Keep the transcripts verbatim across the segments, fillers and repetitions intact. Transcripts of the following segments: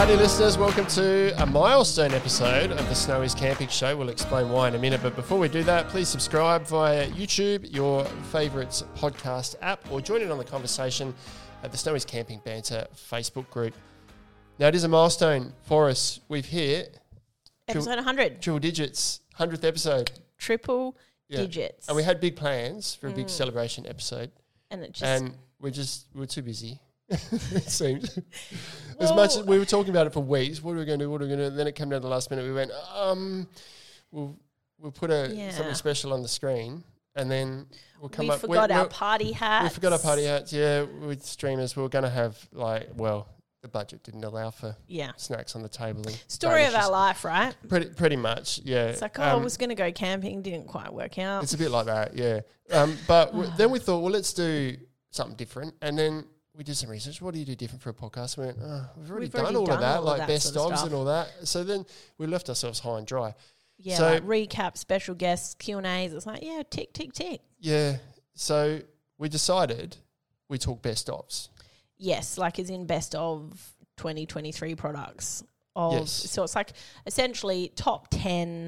Howdy listeners, welcome to a milestone episode of the Snowy's Camping Show. We'll explain why in a minute, but before we do that, please subscribe via YouTube, your favourite podcast app, or join in on the conversation at the Snowy's Camping Banter Facebook group. Now it is a milestone for us. We've hit episode one hundred. Triple digits, hundredth episode. Triple Yeah. digits. And we had big plans for a big Mm. celebration episode, And it just... and we just we were too busy. It seemed. As Well- much as we were talking about it for weeks, what are we going to do? What are we going to do? And then it came down to the last minute. We went, um, we'll we'll put a Yeah. something special on the screen, and then we'll come we up. forgot we, our we, party hats. we forgot our party hats. Yeah, with streamers, we were going to have like, well, the budget didn't allow for Yeah. snacks on the table. And Story of garnishes. our life, right? Pretty pretty much, yeah. It's like, oh, I Um, was going to go camping, didn't quite work out. It's a bit like that, yeah. Um, but w- then we thought, well, let's do something different, and then we did some research. What do you do different for a podcast? We went, oh, we've already We've done already all done of that, all of like that best sort of ofs stuff. and all that. So then we left ourselves high and dry. yeah, so- like recap, special guests, Q and A's. It's like, yeah, tick, tick, tick. Yeah. So we decided we talk best ofs. Yes, like as in best of twenty twenty-three products. Of, Yes. So it's like essentially top ten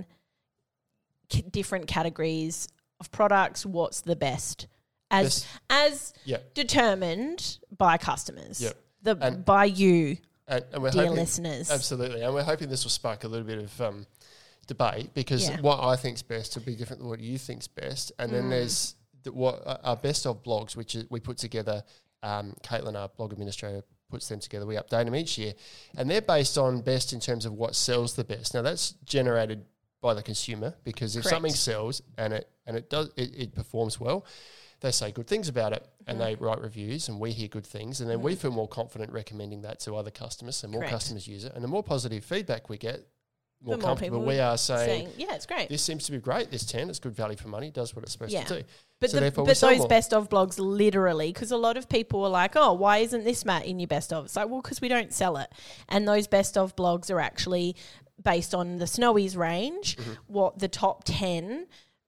c- different categories of products. What's the best? As Best- as Yeah. determined by customers. Yep. The And- by you, And, and we're dear hoping, listeners. absolutely, and we're hoping this will spark a little bit of um, debate, because Yeah. what I think's best will be different than what you think's best. And then Mm. there's the, what uh, our best of blogs, which is, we put together. Um, Caitlin, our blog administrator, puts them together. We update them each year, and they're based on best in terms of what sells the best. Now that's generated by the consumer, because if Correct. something sells and it and it does it, it performs well, they say good things about it, and Mhm. they write reviews, and we hear good things, and then we feel more confident recommending that to other customers, and more Correct. customers use it, and the more positive feedback we get, more The more comfortable people we are saying, saying, yeah, it's great. this seems to be great, this ten, it's good value for money, does what it's supposed Yeah. to do. But, so the, therefore we but sell those more. best of blogs literally, because a lot of people are like, oh, why isn't this Matt in your best of? It's like, well, because we don't sell it. And those best of blogs are actually based on the Snowy's range, Mm-hmm. what the top ten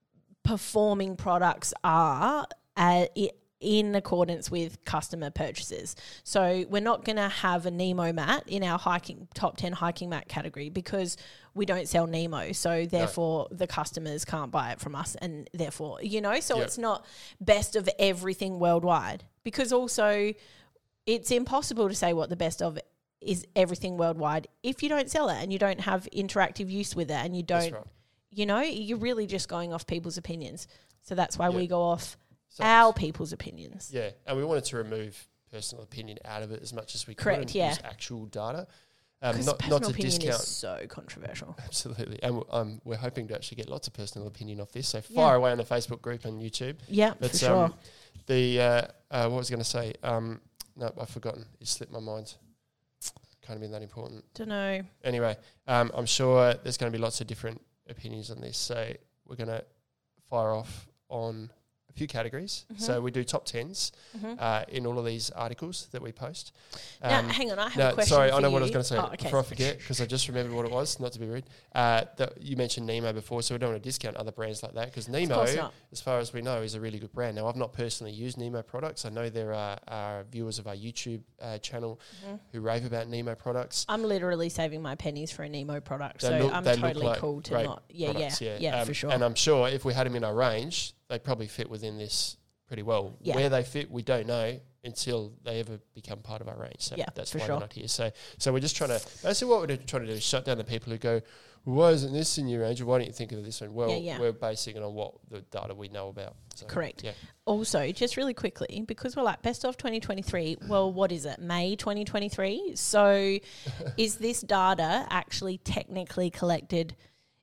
performing products are uh, i- in accordance with customer purchases. So we're not going to have a Nemo mat in our hiking top ten hiking mat category, because we don't sell Nemo. So therefore the customers can't buy it from us, and therefore, you know, so Yep. it's not best of everything worldwide, because also it's impossible to say what the best of is everything worldwide if you don't sell it and you don't have interactive use with it, and you That's don't, right. you know, you're really just going off people's opinions. So that's why we Yeah. go off So- our people's opinions. Yeah, and we wanted to remove personal opinion out of it as much as we could. Correct, and yeah. use actual data. Um, Because not, personal not to opinion discount. is so controversial. Absolutely. And um, we're hoping to actually get lots of personal opinion off this. So Yeah. fire away on the Facebook group and YouTube. Yeah, But for sure. um, the, uh, uh, what was I going to say? Um, no, I've forgotten. It slipped my mind. Can't have been that important. Don't know. Anyway, um, I'm sure there's going to be lots of different opinions on this. So we're going to fire off on a few categories. Mhm. So we do top tens Mhm. uh, in all of these articles that we post. now, Um, hang on, I have no, a question sorry, for I know you. what I was going to say Oh, okay. before I forget, because I just remembered what it was, not to be rude. Uh, that you mentioned Nemo before, so we don't want to discount other brands like that, because Nemo, course not. as far as we know, is a really good brand. Now, I've not personally used Nemo products. I know there are, are viewers of our YouTube uh, channel Mhm. who rave about Nemo products. I'm literally saving my pennies for a Nemo product, They so look- I'm they look totally like cool to great not. Yeah, products, yeah, yeah, Um, for sure. And I'm sure if we had them in our range, they probably fit within this pretty well. Yeah. Where they fit, we don't know until they ever become part of our range. So Yeah, that's for why sure. they're not here. So so we're just trying to, basically what we're trying to do is shut down the people who go, well, why isn't this in your range? Or why don't you think of this one? Well, Yeah, yeah. we're basing it on what the data we know about. So, Correct. Yeah. Also, just really quickly, because we're like best of twenty twenty-three, well, what is it? May twenty twenty-three? So is this data actually technically collected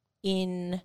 in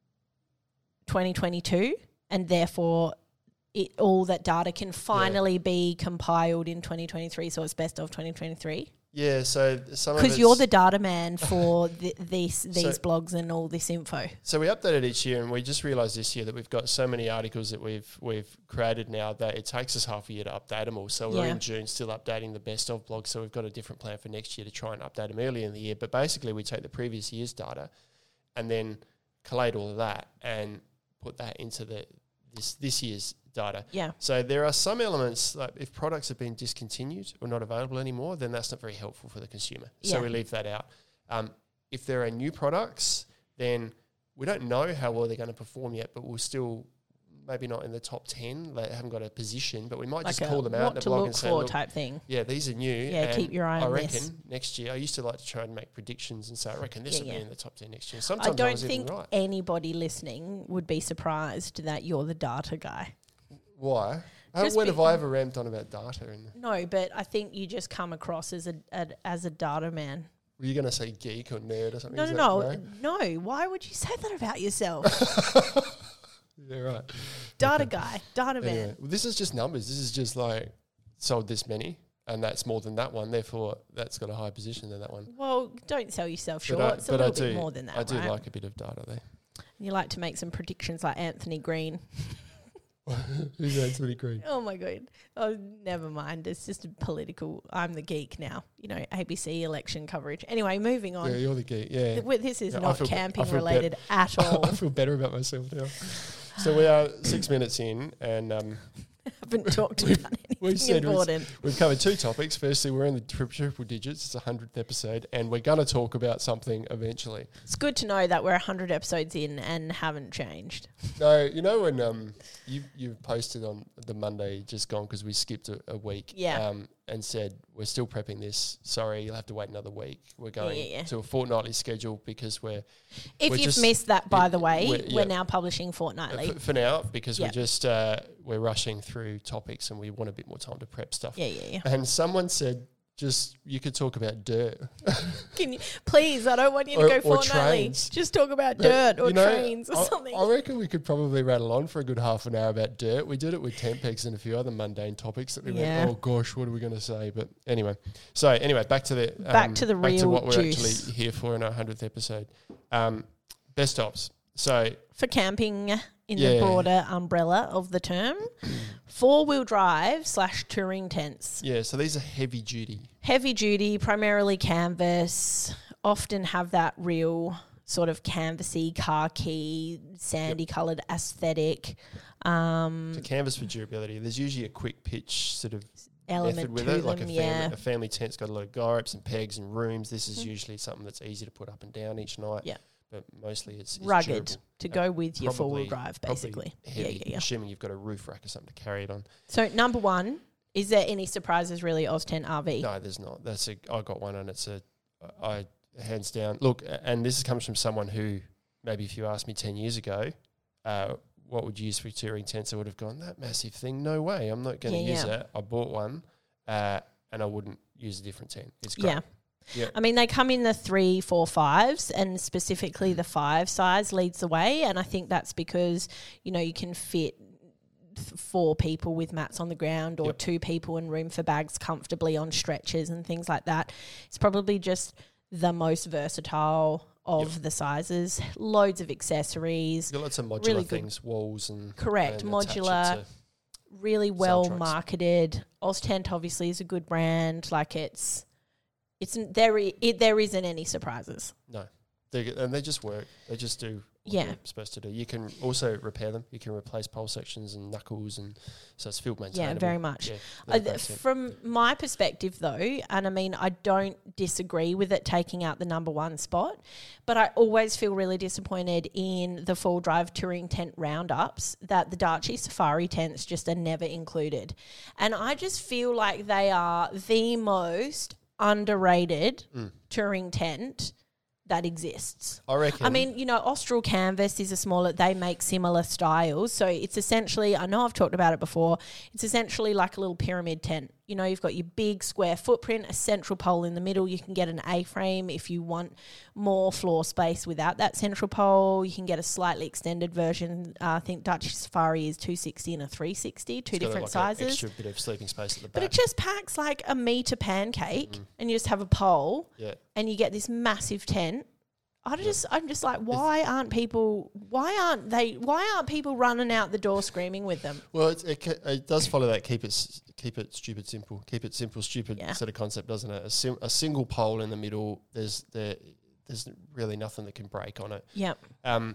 twenty twenty-two, and therefore it, all that data can finally be compiled in twenty twenty-three, so it's best of twenty twenty-three? Yeah, so some of Because you're it's- the data man for the, these these So- blogs and all this info. So we update it each year, and we just realised this year that we've got so many articles that we've we've created now that it takes us half a year to update them all. So we're Yeah. in June still updating the best of blogs. So we've got a different plan for next year to try and update them early in the year. But basically, we take the previous year's data and then collate all of that and put that into the this this year's data. Yeah. So there are some elements, like if products have been discontinued or not available anymore, then that's not very helpful for the consumer. So Yeah. we leave that out. Um, if there are new products, then we don't know how well they're going to perform yet, but we'll still maybe not in the top ten. They haven't got a position, but we might Like just a call them out in what the to blog look and say, for look, type thing. yeah, these are new. Yeah, keep and your eye I on reckon this. next year, I used to like to try and make predictions and say, I reckon this Yeah, will yeah. be in the top ten next year. I Sometimes I, don't was think even right. anybody listening would be surprised that you're the data guy. Why? How, Just when be- have I ever ramped on about data? And No, but I think you just come across as a, a as a data man. were you going to say geek or nerd or something? No, Is no, that no, right? no. Why would you say that about yourself? Yeah, right. Data Okay. guy, data man. Anyway, well, this is just numbers. This is just like sold this many, and that's more than that one. Therefore, that's got a higher position than that one. Well, don't sell yourself short. But I, it's a but I little do, bit more than that, I do right? like a bit of data there. You like to make some predictions like Anthony Green. Who's Anthony Green? Oh my god. Oh, never mind. It's just a political. I'm the geek now. You know, A B C election coverage. Anyway, moving on. Yeah, you're the geek. Yeah. Th- This is Yeah, I not feel be- I camping feel related at all. I feel better about myself now. So we are six minutes in, and um, haven't talked We've- about we anything said it was- important. we've covered two topics. Firstly, we're in the tri- triple digits. It's a hundredth episode, and we're going to talk about something eventually. It's good to know that we're one hundred episodes in and haven't changed. No, you know when um you you posted on the Monday just gone because we skipped a, a week. Yeah. Um, and said we're still prepping this. Sorry, you'll have to wait another week. We're going yeah, yeah. to a fortnightly schedule because we're If We're you've just- missed that, by yeah, the way, we're- we're, yeah. now publishing uh, fortnightly. for, for now because Yeah. we're just uh, we're rushing through topics and we want a bit more time to prep stuff. Yeah, yeah, yeah. And someone said just you could talk about dirt. Can you please? I don't want you to Or- go or fortnightly. trains. Just talk about But, dirt or you know, trains or I, something. I reckon we could probably rattle on for a good half an hour about dirt. We did it with Tempex and a few other mundane topics that we Yeah. went, oh gosh, what are we going to say? But anyway, so anyway, back to the um, Back to the back to real what we're juice. actually here for in our hundredth episode. Um, best ops. So For camping in Yeah. the broader umbrella of the term, four wheel drive slash touring tents. yeah, so these are heavy duty. Heavy duty, primarily canvas, often have that real sort of canvassy, khaki, sandy coloured aesthetic um, To canvas for durability, there's usually a quick pitch sort of element method with to it. them. Like a family, yeah. a family tent's got a lot of guy ropes and pegs and rooms. This is usually something that's easy to put up and down each night. Yeah. But mostly it's, it's Rugged durable. to Uh, go with your four wheel probably- drive, probably basically. Yeah, Heavy, yeah, yeah. assuming you've got a roof rack or something to carry it on. So, number one, is there any surprises really, Oz ten R V? No, there's not. That's a. I got one, and it's a. I hands down. Look, a- and this comes from someone who maybe if you asked me ten years ago, uh, what would you use for touring tents? I would have gone that massive thing. No way, I'm not going to Yeah, use yeah. it. I bought one, uh, and I wouldn't use a different tent. It's great. Yeah. Yeah. I mean, they come in the three, four, fives, and specifically the five size leads the way. And I think that's because, you know, you can fit th- four people with mats on the ground or Yep. two people and room for bags comfortably on stretchers and things like that. It's probably just the most versatile of Yep. the sizes. Loads of accessories. You've got lots of modular Really good. things, walls and Correct, and attach it modular. to- Really well trucks. marketed. Oztent obviously is a good brand. Like it's, it's there. i- It, there isn't any surprises. No, they and they just work. They just do what Yeah. they're supposed to do. You can also repair them. You can replace pole sections and knuckles, and so it's field maintainable. Yeah, very much. Yeah, Uh, they're a th- great tent. from my perspective, though, and I mean, I don't disagree with it taking out the number one spot, but I always feel really disappointed in the full drive touring tent roundups that the Darchi Safari tents just are never included. And I just feel like they are the most underrated Mm. touring tent that exists. I reckon. I mean, you know, Austral Canvas is a smaller, they make similar styles. So it's essentially, I know I've talked about it before, it's essentially like a little pyramid tent. You know, you've got your big square footprint, a central pole in the middle. You can get an A-frame if you want more floor space without that central pole. You can get a slightly extended version. Uh, I think Dutch Safari is two sixty and a three sixty, two It's got, different like, an sizes. extra bit of sleeping space at the back. But it just packs like a metre pancake Mm. and you just have a pole yeah. and you get this massive tent. I just, I'm just like, why aren't people, why aren't they, why aren't people running out the door screaming with them? Well, it's, it ca- it does follow that keep it s- keep it stupid simple, keep it simple stupid Yeah. sort of concept, doesn't it? A, sim- a single pole in the middle. There's there there's really nothing that can break on it. Yep. Um,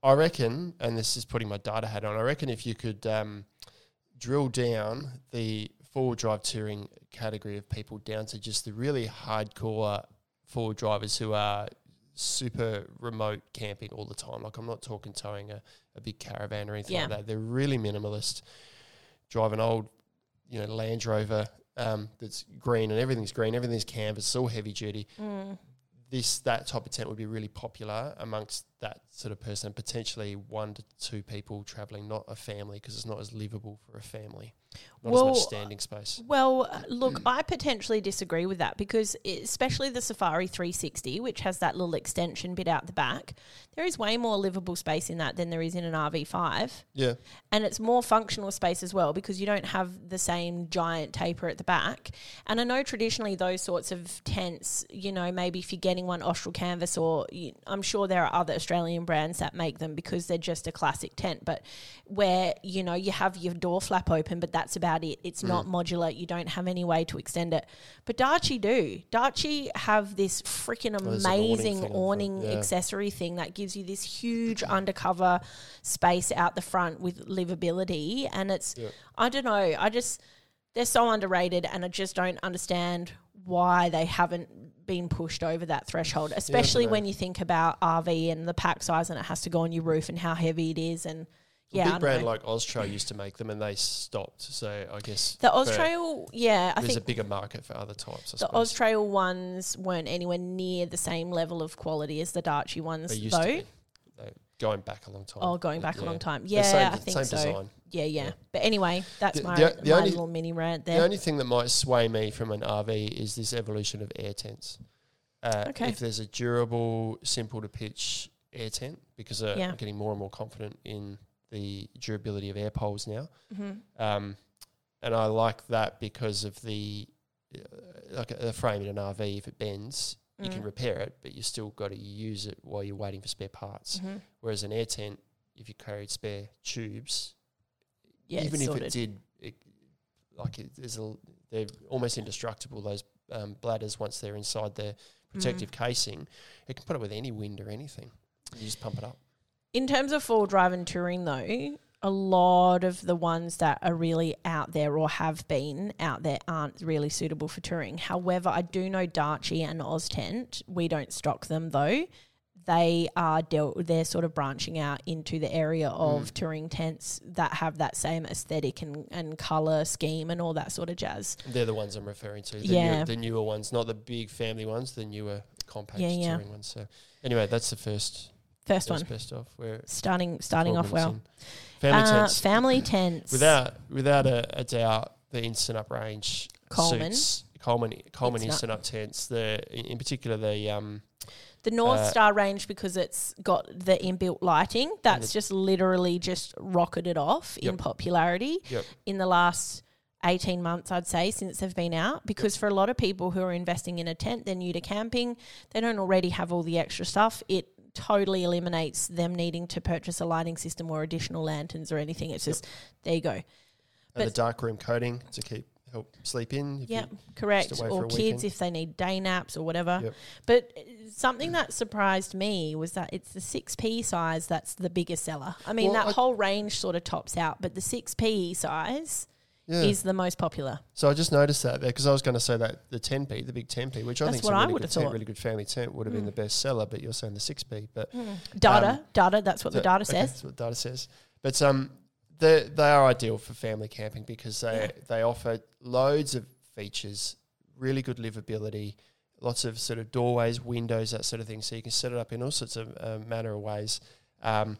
I reckon, and this is putting my data hat on, I reckon if you could um, drill down the four-wheel drive touring category of people down to just the really hardcore four-wheel drivers who are super remote camping all the time. Like, I'm not talking towing a, a big caravan or anything Yeah. like that. They're really minimalist. Drive an old, you know, Land Rover um, that's green and everything's green, everything's canvas, it's all heavy duty. Mm. This that type of tent would be really popular amongst that sort of person, potentially one to two people travelling, not a family, because it's not as livable for a family. Not Well, as much standing space. Well, uh, look, I potentially disagree with that because it, especially the Safari three sixty, which has that little extension bit out the back, there is way more livable space in that than there is in an R V five. Yeah. And it's more functional space as well because you don't have the same giant taper at the back. And I know traditionally those sorts of tents, you know, maybe if you're getting one Austral Canvas or you, I'm sure there are other Australian brands that make them because they're just a classic tent, but where, you know, you have your door flap open, but that's about it. It's mm. not modular. You don't have any way to extend it. But Darche do. Darche have this freaking amazing awning, awning yeah. accessory thing that gives you this huge undercover space out the front with livability. And it's, yeah. I don't know, I just, they're so underrated and I just don't understand why they haven't been pushed over that threshold, especially yeah, when you think about R V and the pack size and it has to go on your roof and how heavy it is. And yeah, a big brand know. like Oztrail used to make them and they stopped. So I guess the Oztrail, yeah, I there's think a bigger market for other types. I the suppose. Oztrail ones weren't anywhere near the same level of quality as the Darche ones, they used though. To be. They, going back a long time. Oh, going back yeah. a long time. Yeah, same, I think same so. Design. Yeah, yeah, yeah. But anyway, that's the, my, the, the my only, little mini rant there. The only thing that might sway me from an R V is this evolution of air tents. Uh, okay. If there's a durable, simple to pitch air tent, because uh, yeah. I'm getting more and more confident in the durability of air poles now. Mm-hmm. Um, and I like that because of the, uh, like a, a frame in an R V, if it bends, mm. you can repair it, but you still got to use it while you're waiting for spare parts. Mm-hmm. Whereas an air tent, if you carried spare tubes, yeah, even if sorted. it did, it, like it, there's a, they're almost indestructible, those um, bladders, once they're inside their protective mm. casing. It can put up with any wind or anything. You just pump it up. In terms of full drive and touring, though, a lot of the ones that are really out there or have been out there aren't really suitable for touring. However, I do know Darche and Oztent. We don't stock them, though. They are dealt, they're sort of branching out into the area of mm. touring tents that have that same aesthetic and, and colour scheme and all that sort of jazz. They're the ones I'm referring to. The yeah. New, the newer ones, not the big family ones, the newer compact yeah, yeah. touring ones. So anyway, that's the first first, first one. Best off. We're starting starting off well. In. Family uh, tents. Family tents. Without without a, a doubt, the Instant Up range Coleman. suits Coleman Coleman Instant Instant Up tents. The in, in particular the um. The North Uh, Star range, because it's got the inbuilt lighting, that's just literally just rocketed off Yep. in popularity Yep. in the last eighteen months, I'd say, since they've been out. Because for a lot of people who are investing in a tent, they're new to camping, they don't already have all the extra stuff. It totally eliminates them needing to purchase a lighting system or additional lanterns or anything. It's just, there you go. And But- the dark room coating to keep help sleep in. if Yeah, you- correct. just away Or for a kids weekend. if they need day naps or whatever. Yep. But uh, something that surprised me was that it's the six P size that's the biggest seller. I mean, Well, that I- whole range sort of tops out, but the six P size Yeah. is the most popular. So I just noticed that there because I was going to say that the ten P, the big ten P, which I That's think is what a I really would good have tent, thought. really good family tent, would have been the best seller. But you're saying the six P, but Data, Um, data, that's what the data okay, says. that's what data says. But um, they they are ideal for family camping because they Yeah. they offer loads of features, really good livability, lots of sort of doorways, windows, that sort of thing. So you can set it up in all sorts of uh, manner of ways. Um,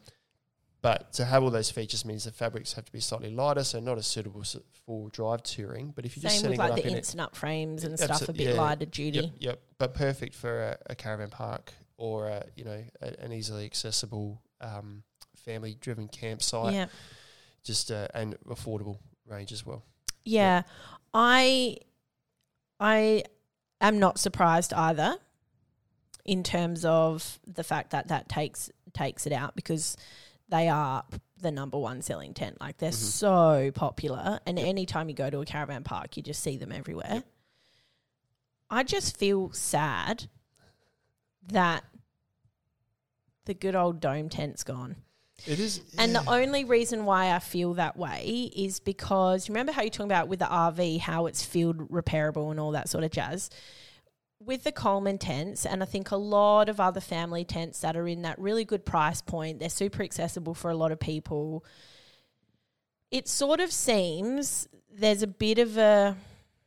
but to have all those features means the fabrics have to be slightly lighter, so not as suitable s- for drive touring. But if you're just Same setting with it like up the in instant up frames and Absol- stuff, a bit yeah. lighter duty. Yep, yep. But perfect for a, a caravan park or a, you know a, an easily accessible um, family-driven campsite. Yeah. Just uh, and affordable range as well. Yeah. I I am not surprised either in terms of the fact that that takes takes it out because they are the number one selling tent. Like they're Mhm. so popular and Yep. anytime you go to a caravan park you just see them everywhere. Yep. I just feel sad that the good old dome tent's gone. It is. And yeah. the only reason why I feel that way is because, remember how you're talking about with the R V, how it's field repairable and all that sort of jazz? With the Coleman tents, and I think a lot of other family tents that are in that really good price point, they're super accessible for a lot of people. It sort of seems there's a bit of a,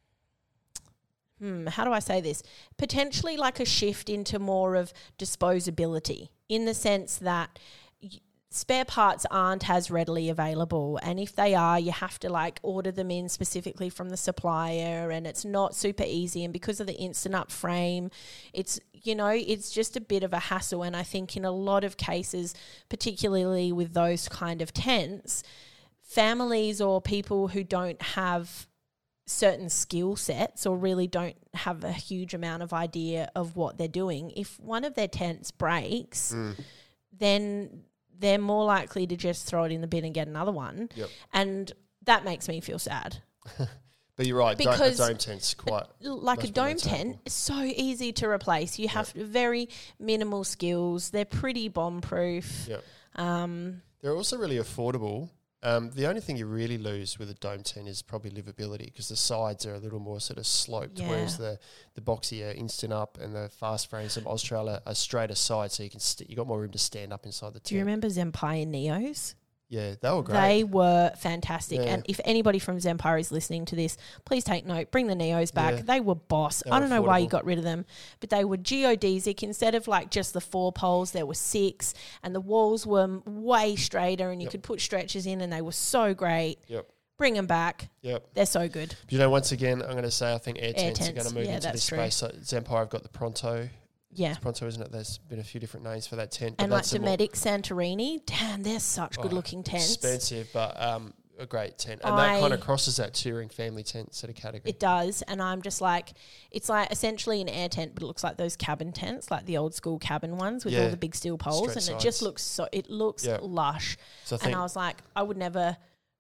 hmm, how do I say this? Potentially like a shift into more of disposability, in the sense that y- spare parts aren't as readily available, and if they are, you have to like order them in specifically from the supplier, and it's not super easy, and because of the instant up frame, it's, you know, it's just a bit of a hassle. And I think in a lot of cases, particularly with those kind of tents, families or people who don't have certain skill sets or really don't have a huge amount of idea of what they're doing, if one of their tents breaks, Mm. then they're more likely to just throw it in the bin and get another one. Yep. And that makes me feel sad. But you're right. Dome, a Because dome tent's quite Like a most dome more tent example. is so easy to replace. You have very minimal skills. They're pretty bomb proof. Yep. Um, They're also really affordable. Um, the only thing you really lose with a dome tent is probably livability, because the sides are a little more sort of sloped, Yeah. whereas the the boxy are instant up, and the fast frames of Australia are straight aside, so you can st- you got more room to stand up inside the tent. do you remember Zempire Neos? Yeah, they were great. They were fantastic. Yeah. And if anybody from Zempire is listening to this, please take note. Bring the Neos back. Yeah. They were boss. They I were don't know why you affordable. got rid of them, but they were geodesic. Instead of like just the four poles, there were six, and the walls were m- way straighter, and you Yep. could put stretchers in, and they were so great. Yep. Bring them back. Yep. They're so good. But you know, once again, I'm going to say I think air, tents, are tents, going to move yeah, into that's this true. space. So Zempire have got the Pronto. Yeah. It's Pronto, isn't it? There's been a few different names for that tent. But And like that's a more Dometic Santorini, damn, they're such Oh, good looking tents. expensive, but um, a great tent. And I- that kind of crosses that touring family tent sort of category. It does, and I'm just like, it's like essentially an air tent, but it looks like those cabin tents, like the old school cabin ones with Yeah. all the big steel poles, Straight and it just sides. looks so, it looks Yeah. lush. so I And think I was like, I would never,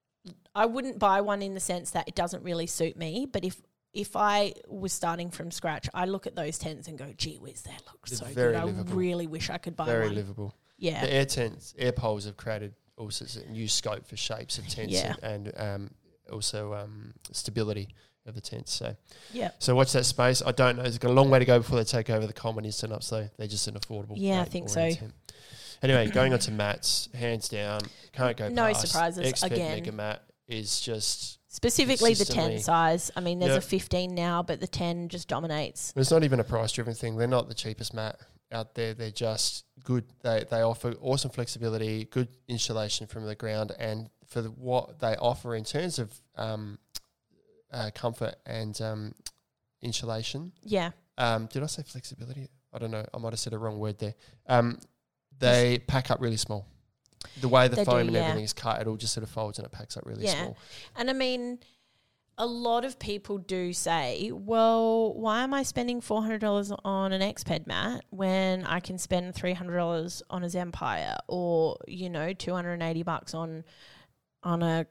I wouldn't buy one in the sense that it doesn't really suit me, but if if I was starting from scratch, I look at those tents and go, gee whiz, that looks It's so very good. livable. I really wish I could buy very one. livable. Yeah. The air tents, air poles have created all sorts of new scope for shapes of tents Yeah. and, and um, also um, stability of the tents. So, Yeah. so watch that space. I don't know. It's got a long way to go before they take over the Coleman instant up. So they're just an affordable. Yeah, I great think all-round so. tent. Anyway, going on to mats, hands down, can't go No past. surprises, Expert again. Mega Mat is just. Specifically the Consistently. ten size. I mean, there's Yep. a fifteen now, but the ten just dominates. It's not even a price-driven thing. They're not the cheapest mat out there. They're just good. They they offer awesome flexibility, good insulation from the ground, and for the, what they offer in terms of um, uh, comfort and um, insulation. Yeah. Um, did I say flexibility? I don't know. I might have said a wrong word there. Um, they pack up really small. The way the They do, foam and yeah. everything is cut, it all just sort of folds and it packs up really Yeah. small. And I mean, a lot of people do say, well, why am I spending four hundred dollars on an X-Ped mat when I can spend three hundred dollars on a Zempire, or, you know, two hundred eighty bucks on on a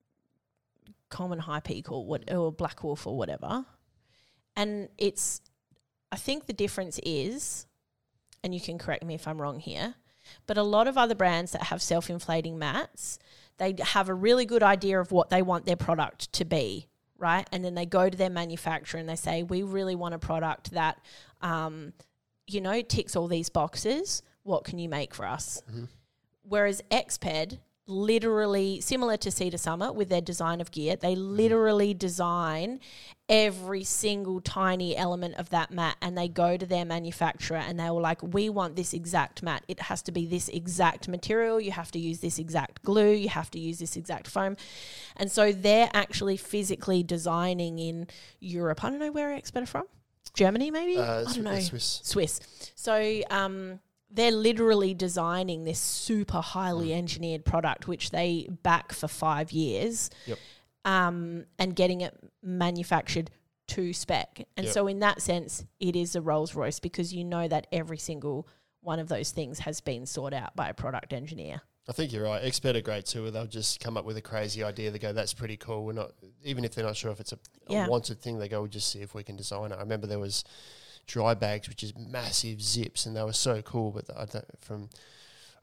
Coleman High Peak or what, or Black Wolf or whatever. And it's, I think the difference is, and you can correct me if I'm wrong here, but a lot of other brands that have self-inflating mats, they have a really good idea of what they want their product to be, right? And then they go to their manufacturer and they say, we really want a product that, um, you know, ticks all these boxes. What can you make for us? Mm-hmm. Whereas X-Ped, literally, similar to Cedar Summit with their design of gear, they literally design every single tiny element of that mat, and they go to their manufacturer and they were like, we want this exact mat. It has to be this exact material. You have to use this exact glue. You have to use this exact foam. And so they're actually physically designing in Europe. I don't know where X-Ped are from. Germany, maybe? Uh, I don't know. Swiss. Swiss. So um, they're literally designing this super highly Mm. engineered product, which they back for five years, Yep. um, and getting it manufactured to spec. And Yep. so in that sense, it is a Rolls Royce, because you know that every single one of those things has been sought out by a product engineer. I think you're right. Expert are great too. They'll just come up with a crazy idea. They go, "That's pretty cool." We're not, even if they're not sure if it's a, a Yeah. wanted thing. They go, "We'll just see if we can design it." I remember there was dry bags, which is massive zips, and they were so cool. But I don't from,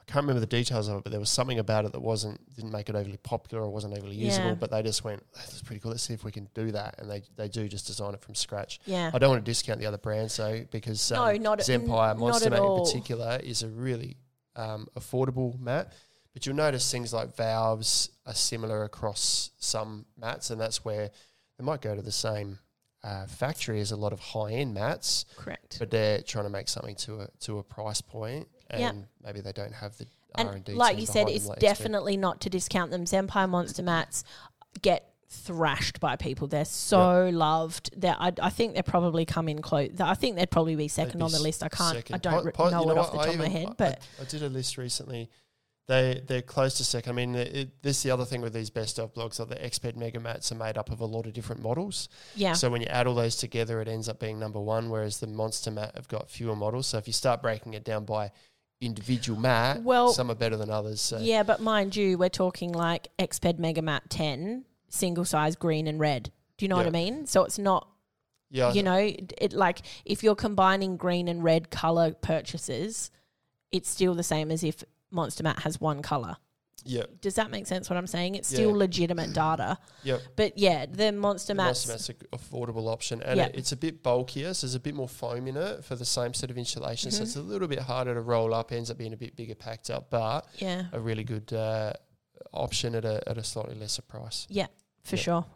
I can't remember the details of it, but there was something about it that wasn't didn't make it overly popular or wasn't overly usable. Yeah. But they just went, "That's pretty cool. Let's see if we can do that." And they, they do just design it from scratch. Yeah. I don't want to discount the other brands though, because um, No, not- Zempire n- Monster not at Mat in all. particular is a really um, affordable mat. But you'll notice things like valves are similar across some mats, and that's where they might go to the same uh, factory as a lot of high-end mats. Correct. But they're trying to make something to a to a price point, and Yep. maybe they don't have the And R and D. like team you said, behind it's them like Exped. definitely not to discount them. Zempire Monster Mats get thrashed by people. They're so loved. They're, I, I think they probably come in close. I think they'd probably be second They'd on be the list. I can't. second. I don't Po- re- po- know you it know off the what? top I of my even- head, I- but I, I did a list recently. They they're close to second. I mean, it, it, this is the other thing with these best of blogs. Like the Exped Mega Mats are made up of a lot of different models. yeah, So when you add all those together, it ends up being number one. Whereas the Monster Mat have got fewer models. So if you start breaking it down by individual mat, Well, some are better than others. So yeah. But mind you, we're talking like Exped Mega Mat ten, single size, green and red. Do you know Yeah. what I mean? So it's not. yeah, You know, it, it like if you're combining green and red color purchases, it's still the same as if Monster Mat has one color. yeah, Does that make sense what I'm saying? It's Yeah. still legitimate data. yeah. But yeah, the Monster The Mats. Monster Mat's an affordable option, and Yeah. it, it's a bit bulkier, so there's a bit more foam in it for the same set of insulation. Mm-hmm. So it's a little bit harder to roll up. Ends up being a bit bigger packed up, but Yeah. a really good uh, option at a at a slightly lesser price. Yeah, for Yeah. sure.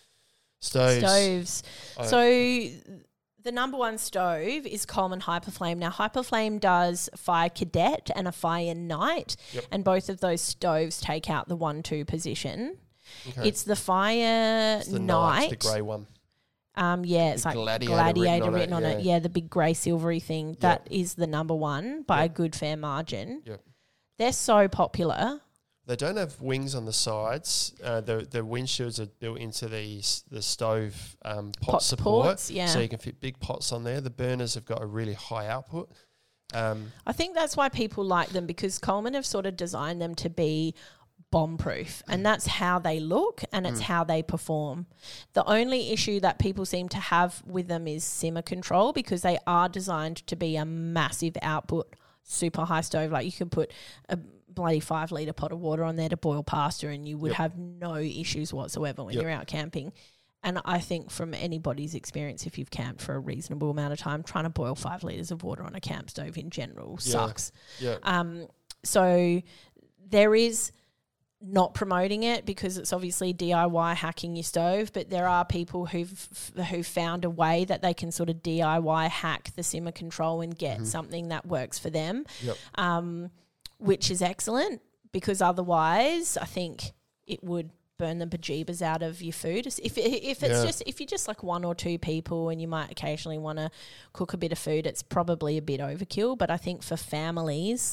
Stoves. Stoves. I- So the number one stove is Coleman Hyperflame. Now, Hyperflame does Fire Cadet and a Fire Knight, Yep. and both of those stoves take out the one two position. Okay. It's the Fire It's the Knight. the grey one. Um, yeah, it's The like gladiator gladiator, written on written it, on it. yeah. Yeah, the big grey silvery thing. That is the number one by a good fair margin. Yep. They're so popular. They don't have wings on the sides. Uh, the the windshields are built into the s- the stove um, pot, Pot support, supports, yeah. so you can fit big pots on there. The burners have got a really high output. Um, I think that's why people like them, because Coleman have sort of designed them to be bomb proof, and that's how they look and it's how they perform. The only issue that people seem to have with them is simmer control, because they are designed to be a massive output, super high stove. Like you can put a bloody five litre pot of water on there to boil pasta and you would Yep. have no issues whatsoever when Yep. you're out camping. And I think from anybody's experience, if you've camped for a reasonable amount of time, trying to boil five litres of water on a camp stove in general Yeah. sucks. yeah, Um, so there is not promoting it because it's obviously D I Y hacking your stove, but there are people who've who've found a way that they can sort of D I Y hack the simmer control and get something that works for them, yep. um, which is excellent, because otherwise I think it would burn the bejeebers out of your food. If if it's Yeah. just if you're just like one or two people and you might occasionally want to cook a bit of food, it's probably a bit overkill. But I think for families,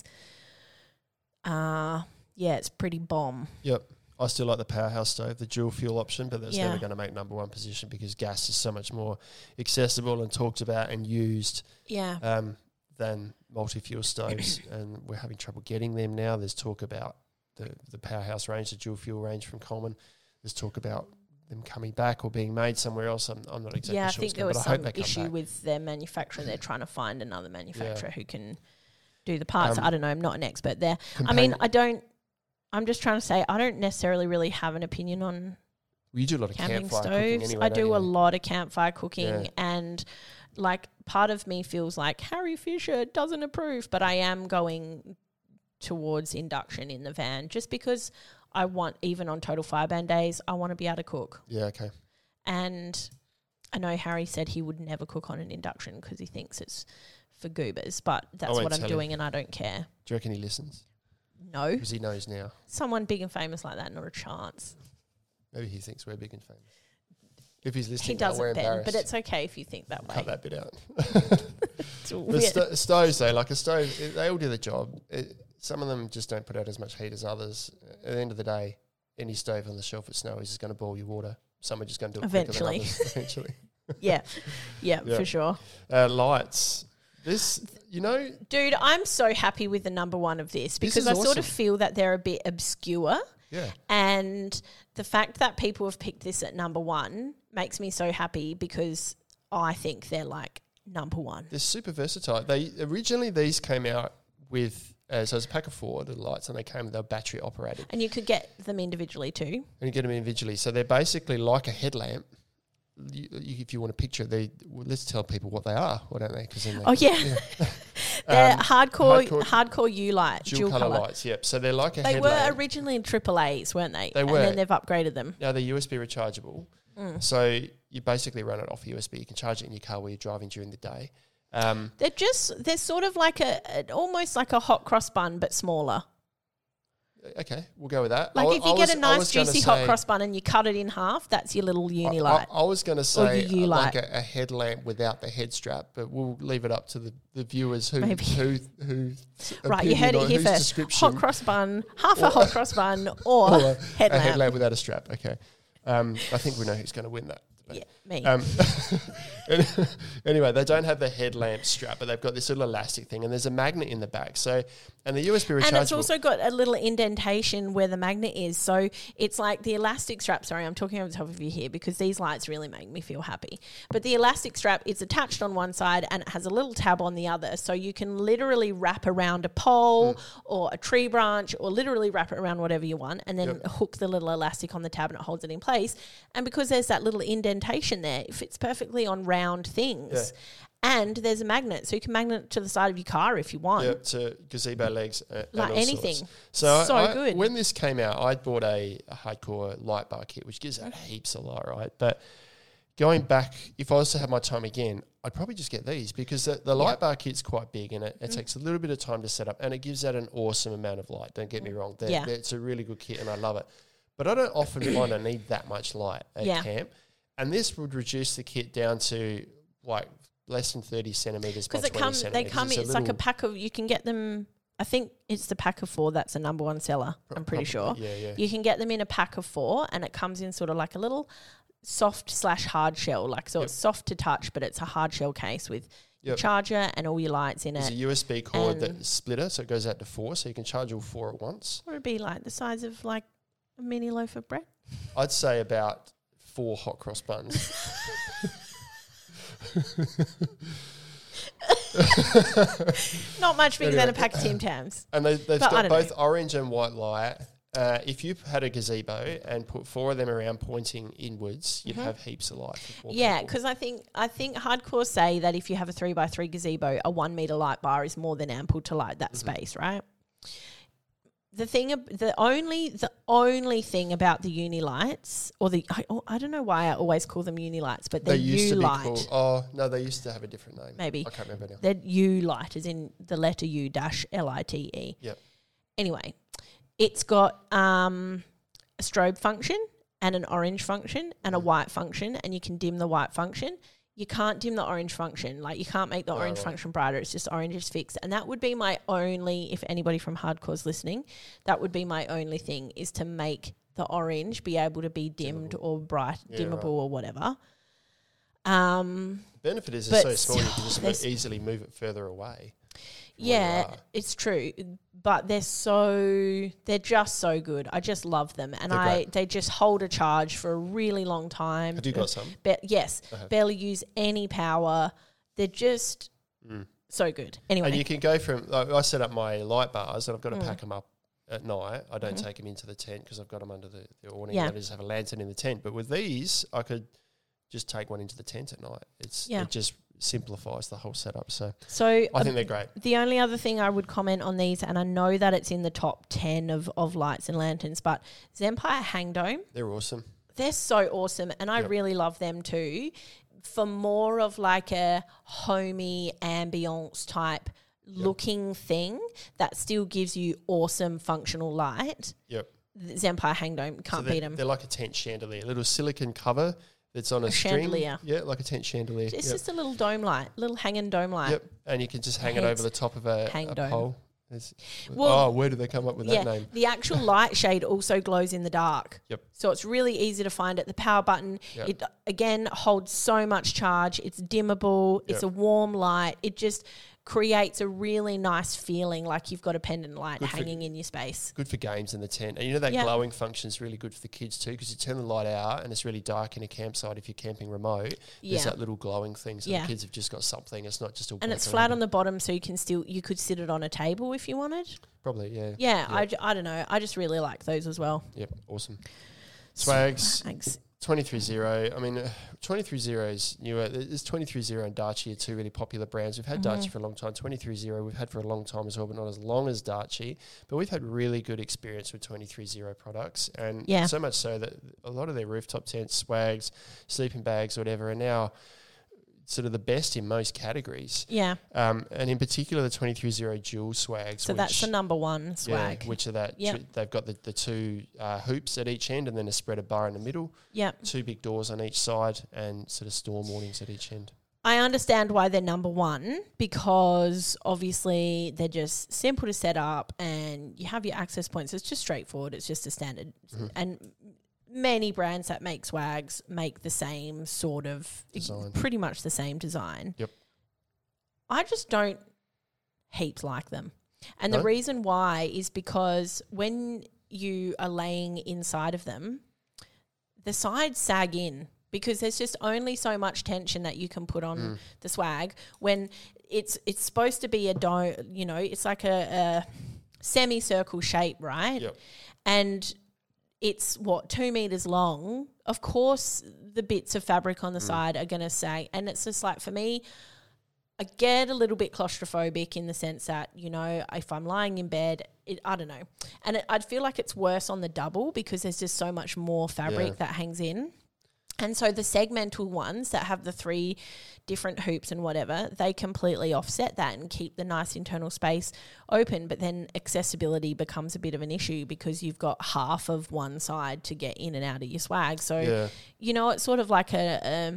uh yeah, it's pretty bomb. Yep. I still like the Powerhouse stove, the dual fuel option, but that's Yeah. never going to make number one position because gas is so much more accessible and talked about and used Yeah. um, than multi-fuel stoves. And we're having trouble getting them now. There's talk about the, the Powerhouse range, the dual fuel range from Coleman. There's talk about them coming back or being made somewhere else. I'm, I'm not exactly yeah, I sure. think what's there going, was but I hope some they come issue back. with their manufacturer. They're trying to find another manufacturer who can do the parts. Um, I don't know. I'm not an expert there. I mean, Companion- I don't. I'm just trying to say I don't necessarily really have an opinion on well, you do a lot of camping campfire cooking stoves. anyway, I don't do you? a lot of campfire cooking, Yeah. and like part of me feels like Harry Fisher doesn't approve, but I am going towards induction in the van just because I want, even on Total Fireband days, I want to be able to cook. Yeah, okay. And I know Harry said he would never cook on an induction because he thinks it's for goobers, but that's won't what I'm tell doing and I don't care. Do you reckon he listens? No. Because he knows now. Someone big and famous like that, not a chance. Maybe he thinks we're big and famous. If he's He listening, doesn't, we're Ben, embarrassed. but it's okay if you think that way. Cut that bit out. It's The weird. sto- stoves, though, like a stove, it, they all do the job. It, some of them just don't put out as much heat as others. At the end of the day, any stove on the shelf at Snowy's is going to boil your water. Some are just going to do it Eventually. quicker than others. Eventually. yeah. yeah, Yeah. for sure. Uh, lights. This, you know, Dude, I'm so happy with the number one of this because is I sort of awesome. feel that they're a bit obscure. yeah. And the fact that people have picked this at number one makes me so happy because I think they're like number one. They're super versatile. They originally these came out with Uh, so it's a pack of four little lights, and they came, they were battery operated. And you could get them individually too. And you get them individually. So they're basically like a headlamp. You, you, if you want to picture, they well, let's tell people what they are, why don't they? Cause then they oh yeah, yeah. they're um, hardcore, hardcore, hardcore U light, dual, dual color, color lights. Yep. So they're like a They headlamp. were originally in triple A's, weren't they? They and were. then they've upgraded them. Now they're U S B rechargeable. Mm. So you basically run it off U S B. You can charge it in your car while you're driving during the day. Um, They're just they're sort of like a, a almost like a hot cross bun but smaller. Okay, we'll go with that. Like I, if you I get was, a nice juicy say, hot cross bun and you cut it in half, that's your little uni I, light. I, I was going to say U uh, light. like a, a headlamp without the head strap, but we'll leave it up to the, the viewers who Maybe. who who. Right, you heard it here first. Hot cross bun, half a hot cross bun, or, or a, headlamp. a headlamp without a strap. Okay, um, I think we know who's going to win that. Yeah, me. Um, anyway, they don't have the headlamp strap, but they've got this little elastic thing, and there's a magnet in the back. So, and the U S B rechargeable. And it's also got a little indentation where the magnet is. So it's like the elastic strap. Sorry, I'm talking over the top of you here because these lights really make me feel happy. But the elastic strap, it's attached on one side and it has a little tab on the other. So you can literally wrap around a pole mm. or a tree branch or literally wrap it around whatever you want and then yep. hook the little elastic on the tab and it holds it in place. And because there's that little indentation there, it fits perfectly on round things. Yeah. And there's a magnet, so you can magnet it to the side of your car if you want. Yeah, to gazebo legs. Uh, like and all anything. Sorts. So, so I, good. When this came out, I bought a, a hardcore light bar kit, which gives out heaps of light, right? But going back, if I was to have my time again, I'd probably just get these because the, the light yep. bar kit's quite big and it, it mm. takes a little bit of time to set up and it gives out an awesome amount of light. Don't get me wrong. They're, yeah. they're, it's a really good kit and I love it. But I don't often find I need that much light at yeah. camp. And this would reduce the kit down to like less than thirty centimetres by twenty come, centimetres. Because they come, it's, it's like a pack of, you can get them, I think it's the pack of four that's the number one seller, I'm pretty probably, sure. Yeah, yeah. You can get them in a pack of four and it comes in sort of like a little soft slash hard shell. Like So yep. it's soft to touch, but it's a hard shell case with yep. your charger and all your lights in There's it. There's a U S B cord that splitter, so it goes out to four, so you can charge all four at once. Or it'd be like the size of like a mini loaf of bread. I'd say about four hot cross buns. Not much bigger anyway. than a pack of Tim Tams. And they, they've but got both know. orange and white light. Uh, if you had a gazebo and put four of them around pointing inwards, you'd mm-hmm. have heaps of light. For four yeah, because I think I think hardcore say that if you have a three by three gazebo, a one meter light bar is more than ample to light that mm-hmm. space, right? The thing, the only, the only thing about the uni lights, or the, I, I don't know why I always call them uni lights, but they're they used U to light. Be called, oh no, they used to have a different name. Maybe I can't remember now. They're U light, as in the letter U dash L I T E. Yep. Anyway, it's got um, a strobe function and an orange function and a white function, and you can dim the white function. You can't dim the orange function. Like, you can't make the oh, orange right. function brighter. It's just orange is fixed. And that would be my only, if anybody from Hardcore's listening, that would be my only thing, is to make the orange be able to be dimmed dimmable. or bright, yeah, dimmable right. or whatever. Um, the benefit is it's so small you can just easily move it further away. Yeah, it's true. But they're so, they're just so good. I just love them. And they're I great. they just hold a charge for a really long time. Have you got some? Be- yes. Barely use any power. They're just mm. so good. Anyway. And you can go from, like, I set up my light bars and I've got to mm. pack them up at night. I don't mm-hmm. take them into the tent because I've got them under the, the awning. Yeah. I just have a lantern in the tent. But with these, I could just take one into the tent at night. It's yeah. It just simplifies the whole setup. So, so I uh, think they're great. The only other thing I would comment on these, and I know that it's in the top ten of, of lights and lanterns, but Zempire Hang Dome. They're awesome. They're so awesome, and I yep. really love them too. For more of like a homey ambience type yep. looking thing that still gives you awesome functional light. Yep. Zempire Hang Dome, can't so beat them. They're like a tent chandelier, a little silicon cover that's on a, a string. Chandelier. Yeah, like a tent chandelier. It's yep. just a little dome light, little hanging dome light. Yep, and you can just hang Heads. it over the top of a, hang a dome. pole. There's, well, oh, where did they come up with yeah, that name? The actual light shade also glows in the dark. Yep. So it's really easy to find at the power button. Yep. It, again, holds so much charge. It's dimmable. It's yep. a warm light. It just, creates a really nice feeling like you've got a pendant light Good for- hanging in your space. Good for games in the tent. And you know that Yeah. glowing function is really good for the kids too, because you turn the light out and it's really dark in a campsite if you're camping remote. Yeah. There's that little glowing thing, so Yeah. the kids have just got something. It's not just all And black it's or flat anything. on the bottom, so you can still you could sit it on a table if you wanted. Probably, yeah. Yeah, Yeah. I, j- I don't know. I just really like those as well. Yep, awesome. Swags, Thanks. twenty-three zero. I mean, uh, twenty-three zero is newer. There's twenty-three zero and Darchi are two really popular brands. We've had Mhm. Darchi for a long time. twenty-three zero we've had for a long time as well, but not as long as Darchi. But we've had really good experience with twenty-three zero products. And Yeah. so much so that a lot of their rooftop tents, swags, sleeping bags, whatever, are now sort of the best in most categories. Yeah. Um, and in particular, the twenty-three zero dual swags. So that's the number one swag. Yeah, which are that. Yep. tr- they've got the, the two uh, hoops at each end and then a spreader bar in the middle. Yep. Two big doors on each side and sort of storm warnings at each end. I understand why they're number one, because obviously they're just simple to set up and you have your access points. It's just straightforward. It's just a standard. Mhm. And many brands that make swags make the same sort of, Design. pretty much the same design. Yep. I just don't heaps like them. And No? the reason why is because when you are laying inside of them, the sides sag in because there's just only so much tension that you can put on Mm. the swag when it's it's supposed to be a dome, you know, it's like a, a semicircle shape, right? Yep. And it's what, two meters long. Of course, the bits of fabric on the Mm. side are going to sag. And it's just like, for me, I get a little bit claustrophobic in the sense that, you know, if I'm lying in bed, it, I don't know. And it, I'd feel like it's worse on the double because there's just so much more fabric Yeah. that hangs in. And so the segmental ones that have the three different hoops and whatever, they completely offset that and keep the nice internal space open. But then accessibility becomes a bit of an issue because you've got half of one side to get in and out of your swag. So, Yeah. you know, it's sort of like a, a,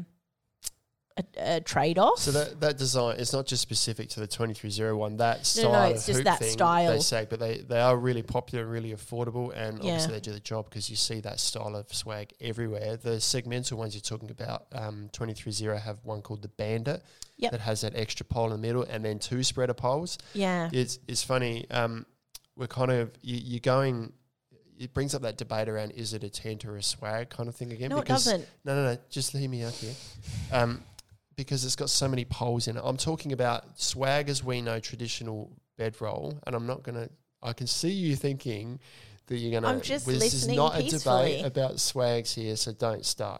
a, a trade-off. So that, that design, it's not just specific to the twenty-three zero one. That style no, of it's just hoop that thing, style. they sag, but they, they are really popular and really affordable, and Yeah. obviously they do the job because you see that style of swag everywhere. The segmental ones you're talking about, um, twenty-three zero have one called the Bandit Yep. that has that extra pole in the middle and then two spreader poles. Yeah. It's it's funny. Um, we're kind of you, you're going. It brings up that debate around is it a tent or a swag kind of thing again? No, it because doesn't. No, no, no. Just hear me out here. Um, because it's got so many poles in it. I'm talking about swag as we know traditional bedroll, and I'm not gonna. I can see you thinking that you're gonna. I'm just well, this listening is not peacefully. a debate about swags here, so don't start.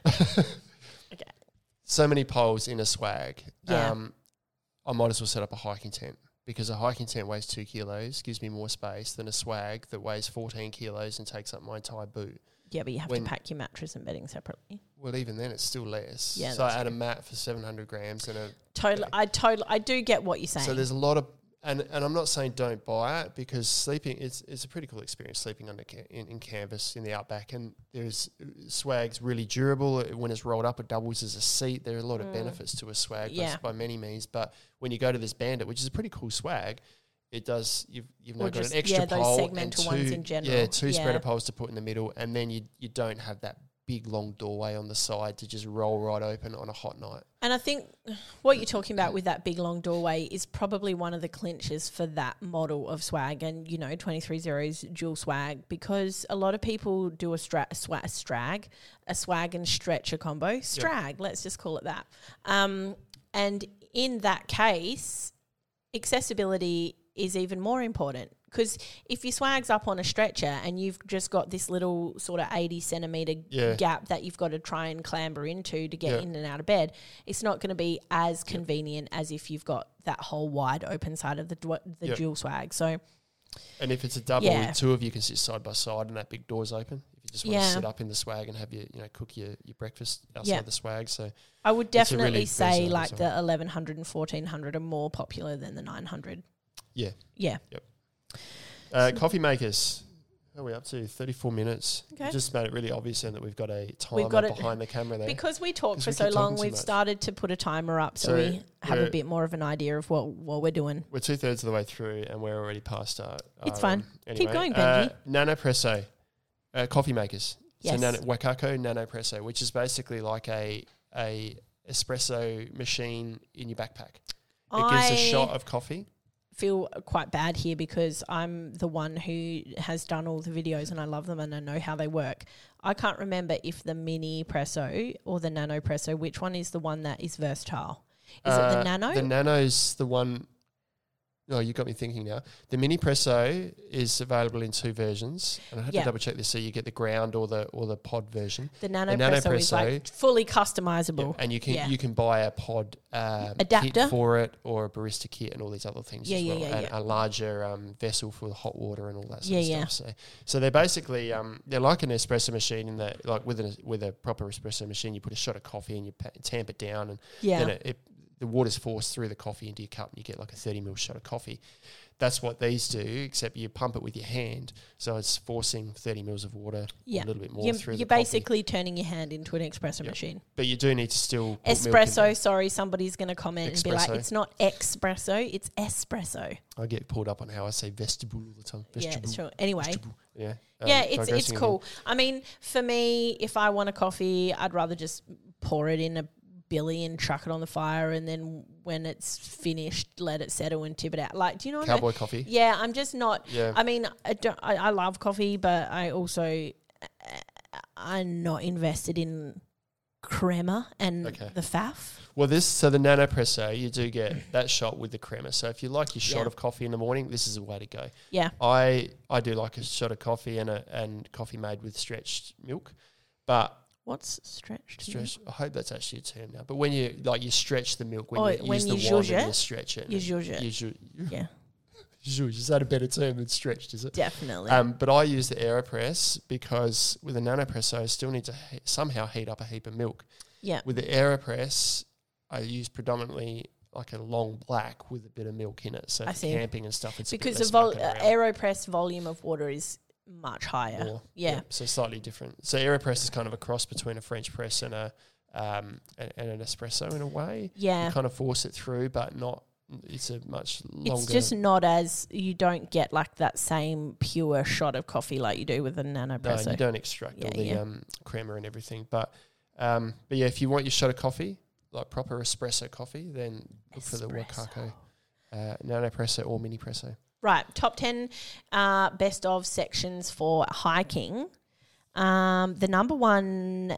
Okay. So many poles in a swag. Yeah. Um, I might as well set up a hiking tent because a hiking tent weighs two kilos, gives me more space than a swag that weighs fourteen kilos and takes up my entire boot. Yeah, but you have when- to pack your mattress and bedding separately. Well, even then, it's still less. Yeah, so I that's add a mat for seven hundred grams and a. Totally, I totally, I do get what you're saying. So there's a lot of, and and I'm not saying don't buy it because sleeping it's it's a pretty cool experience sleeping under ca- in, in canvas in the outback, and there's swag's really durable. When it's rolled up, it doubles as a seat. There are a lot of Mm. benefits to a swag Yeah. by, by many means, but when you go to this Bandit, which is a pretty cool swag, it does you've you've now Or got just- an extra yeah, those pole and segmental two, ones in general. yeah, two Yeah. spreader poles to put in the middle, and then you you don't have that big long doorway on the side to just roll right open on a hot night. And I think what you're talking about with that big long doorway is probably one of the clinches for that model of swag and, you know, twenty-three zero's dual swag, because a lot of people do a, stra- a, swa- a strag, a swag and stretcher combo. Strag, let's just call it that. Um, and in that case, accessibility is even more important, because if your swag's up on a stretcher and you've just got this little sort of eighty centimetre Yeah. gap that you've got to try and clamber into to get Yeah. in and out of bed, it's not going to be as convenient as if you've got that whole wide open side of the dw- the Yep. dual swag. So And if it's a double, Yeah. two of you can sit side by side and that big door's open. If you just want Yeah. to sit up in the swag and have your, you know, cook your, your breakfast outside Yeah. the swag. So I would It's a definitely really say versatile like design. the eleven hundred and fourteen hundred are more popular than the nine hundred. yeah. Yeah. Uh, coffee makers. How are we up to? thirty-four minutes. Okay. Just made it really obvious then that we've got a timer got it- behind the camera there. Because we talked 'Cause for we so keep talking long, too we've much. started to put a timer up so, So we have a we're- bit more of an idea of what, what we're doing. We're two thirds of the way through and we're already past our. It's our, fine. um, anyway. Keep going, Uh, Benji. Nanopresso. Uh, coffee makers. Yes. So nano, Wakako Nanopresso, which is basically like a a espresso machine in your backpack. It gives I a shot of coffee. feel quite bad here because I'm the one who has done all the videos and I love them and I know how they work. I can't remember if the mini presso or the nano presso, which one is the one that is versatile? Is Uh, it the nano? The nano's the one. Oh, you got me thinking now. The mini presso is available in two versions, and I had Yeah. to double check this. So you get the ground or the or the pod version. The nano, the nano presso, is presso- like fully customizable. Yeah, and you can Yeah. you can buy a pod um, Adapter. kit for it, or a barista kit, and all these other things Yeah, as yeah, well, yeah, and yeah. a larger um, vessel for the hot water and all that sort Yeah, of yeah. stuff. So, so they're basically um, they're like an espresso machine in that, like with a with a proper espresso machine, you put a shot of coffee and you pa- tamp it down, and Yeah. then it, it the water's forced through the coffee into your cup, and you get like a thirty ml shot of coffee. That's what these do, except you pump it with your hand, so it's forcing thirty mils of water, Yeah. a little bit more You're, through you're the coffee. basically turning your hand into an espresso Yep. machine. But you do need to still put milk in Espresso, there. sorry, somebody's going to comment and be like, Espresso. it's not espresso, it's espresso. I get pulled up on how I say vegetable all the time. Yeah, Vegetable. sure. Anyway, vegetable. Yeah. Um, yeah, it's it's digressing again. cool. I mean, for me, if I want a coffee, I'd rather just pour it in a billy and chuck it on the fire, and then when it's finished, let it settle and tip it out. Like, do you know what I mean? Cowboy coffee. Yeah, I'm just not. Yeah. I mean, I, don't, I, I love coffee, but I also I'm not invested in crema and Okay. the faff. Well, this so the nano presso, you do get that shot with the crema. So if you like your shot Yeah. of coffee in the morning, this is a way to go. Yeah, I I do like a shot of coffee and a and coffee made with stretched milk, but what's stretched? stretch. I hope that's actually a term now. But when you like you stretch the milk when Oh, you when use you the wand zhuzh and it? you stretch it. You zhuzh it. You zhuzh- Yeah, zhuzh. Is that a better term than stretched? Is it? definitely. Um, but I use the AeroPress because with a nanopresso, I still need to he- somehow heat up a heap of milk. yeah, With the AeroPress, I use predominantly like a long black with a bit of milk in it. So I for see. camping and stuff, it's because a the bit vol- less uh, mucking around. AeroPress volume of water is much higher. More. Yeah. So slightly different. So AeroPress is kind of a cross between a French press and a um, and, and an espresso in a way. Yeah. You kind of force it through, but not. It's a much longer. It's just not as, you don't get like that same pure shot of coffee like you do with a no, nanopresso. you don't extract Yeah, all the yeah. um, crema and everything. But um, but yeah, if you want your shot of coffee, like proper espresso coffee, then look for the Espresso. Wakako uh, nanopresso or mini presso. Right, top ten uh, best of sections for hiking. Um, the number one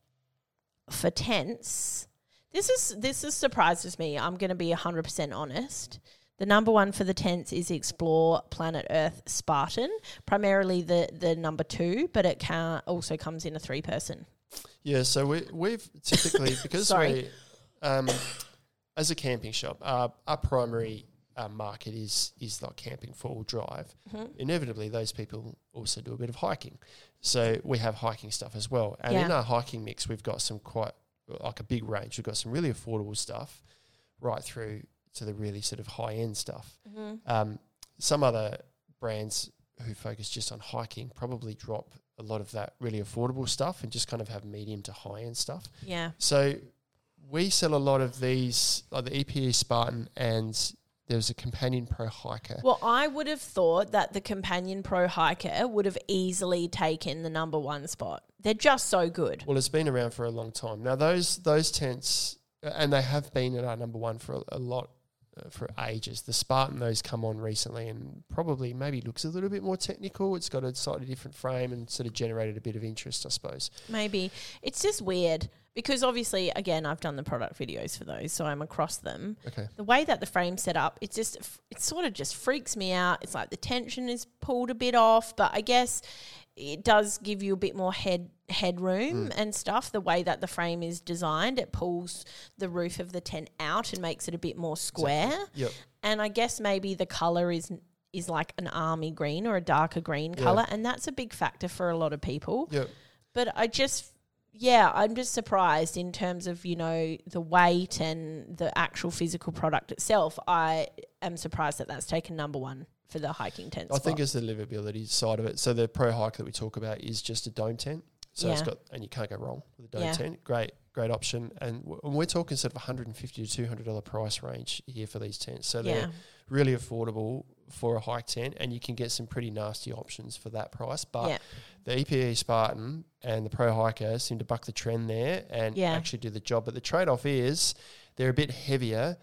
for tents. This is this is surprises me. I'm going to be one hundred percent honest. The number one for the tents is Explore Planet Earth Spartan, primarily the the number two, but it can also comes in a three person. Yeah, so we, we've typically, because Sorry. we, um, as a camping shop, our, our primary uh, market is is like camping four-wheel drive. Mhm. Inevitably, those people also do a bit of hiking. So we have hiking stuff as well. And Yeah. in our hiking mix, we've got some quite, like a big range. We've got some really affordable stuff right through to the really sort of high-end stuff. Mm-hmm. Um, some other brands who focus just on hiking probably drop a lot of that really affordable stuff and just kind of have medium to high end stuff. Yeah. So we sell a lot of these, like the E P E Spartan, and there's a Companion Pro Hiker. Well, I would have thought that the Companion Pro Hiker would have easily taken the number one spot. They're just so good. Well, it's been around for a long time. Now those those tents, and they have been at our number one for a, a lot, uh, for ages. The Spartan, those come on recently and probably maybe looks a little bit more technical. It's got a slightly different frame and sort of generated a bit of interest, I suppose. Maybe. It's just weird because obviously, again, I've done the product videos for those, so I'm across them. Okay. The way that the frame's set up, it just, it sort of just freaks me out. It's like the tension is pulled a bit off, but I guess it does give you a bit more head headroom Mm. and stuff. The way that the frame is designed, it pulls the roof of the tent out and makes it a bit more square. Yep. And I guess maybe the color is is like an army green or a darker green Yeah. color, and that's a big factor for a lot of people. Yep. But I just, yeah, I'm just surprised in terms of, you know, the weight and the actual physical product itself. I am surprised that that's taken number one for the hiking tent I spot. think it's the livability side of it. So the Pro Hike that we talk about is just a dome tent. So it's Yeah. got, and you can't go wrong with a dome Yeah. tent. Great, great option. And, w- and we're talking sort of one hundred fifty to two hundred dollars price range here for these tents. So they're Yeah. really affordable for a hike tent, and you can get some pretty nasty options for that price. But Yeah. the E P E Spartan and the Pro Hiker seem to buck the trend there and Yeah. actually do the job. But the trade-off is they're a bit heavier,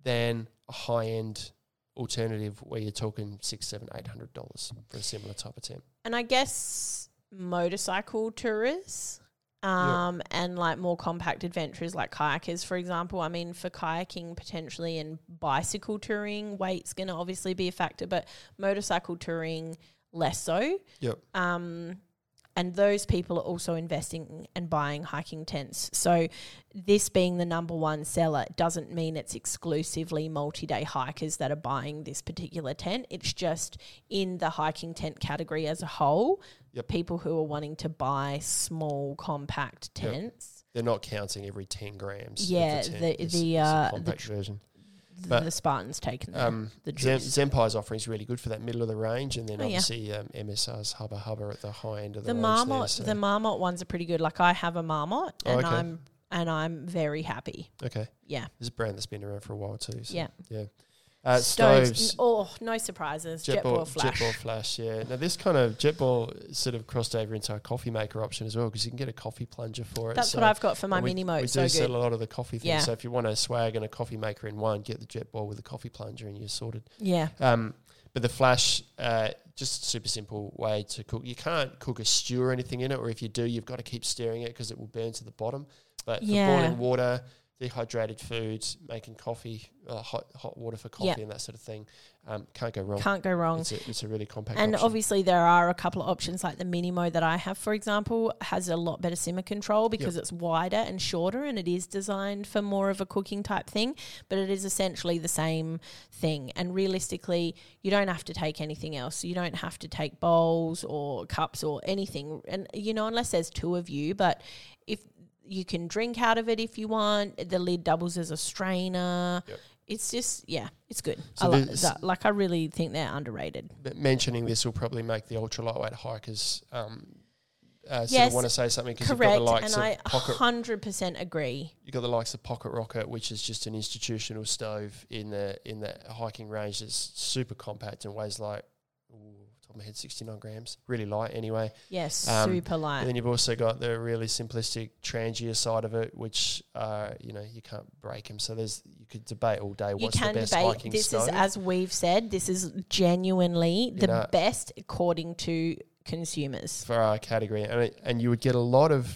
than a high-end alternative where you're talking six, seven, eight hundred dollars for a similar type of tent. And I guess motorcycle tourists um, yeah. and like more compact adventurers like kayakers, for example. I mean, for kayaking potentially and bicycle touring, weight's going to obviously be a factor, but motorcycle touring less so. Yep. Um, and those people are also investing and buying hiking tents. So this being the number one seller doesn't mean it's exclusively multi-day hikers that are buying this particular tent. It's just in the hiking tent category as a whole, yep. people who are wanting to buy small, compact tents. Yep. They're not counting every ten grams. Yeah, the, tent. the, it's, the, it's uh, a compact the version. The, but, the Spartan's taken the, um, the Zem, juice. Zempai's offering is really good for that middle of the range, and then oh, obviously yeah. um, M S R's Hubba Hubba at the high end of the, the range Marmot. there, so. The Marmot ones are pretty good. Like I have a Marmot, oh, and okay. I'm and I'm very happy. Okay. Yeah. This is a brand that's been around for a while too. So yeah. Yeah. Uh, stoves. stoves. N- oh, no surprises. Jetball, Jetball Flash. Jetball Flash, yeah. Now, this kind of Jetball sort of crossed over into a coffee maker option as well, because you can get a coffee plunger for it. That's so what I've got for my we, mini moat. We so do good. sell a lot of the coffee things. Yeah. So if you want a swag and a coffee maker in one, get the Jetball with a coffee plunger and you're sorted. Yeah. Um, but the Flash, uh, just a super simple way to cook. You can't cook a stew or anything in it, or if you do, you've got to keep stirring it because it will burn to the bottom. But for yeah. boiling water, dehydrated foods, making coffee, uh, hot hot water for coffee, yep. and that sort of thing. Um, can't go wrong. Can't go wrong. It's a, it's a really compact And option. obviously there are a couple of options, like the Minimo that I have, for example, has a lot better simmer control because yep. it's wider and shorter, and it is designed for more of a cooking type thing, but it is essentially the same thing. And realistically, you don't have to take anything else. You don't have to take bowls or cups or anything. And, you know, unless there's two of you, but if you can drink out of it if you want. The lid doubles as a strainer. Yep. It's just, yeah, it's good. So I like that. Like, I really think they're underrated. Mentioning this will probably make the ultra lightweight hikers um, uh, sort yes, of want to say something, because you've correct, got the likes and of I Pocket, one hundred percent agree. You've got the likes of Pocket Rocket, which is just an institutional stove in the in the hiking range that's super compact and weighs like, ooh, top of my head, sixty-nine grams. Really light anyway. Yes, um, super light. And then you've also got the really simplistic Trangia side of it, which, uh, you know, you can't break them. So there's you could debate all day what's you can the best debate. hiking This stove. is, as we've said, this is genuinely You the know, best according to consumers. For our category. And, it, and you would get a lot of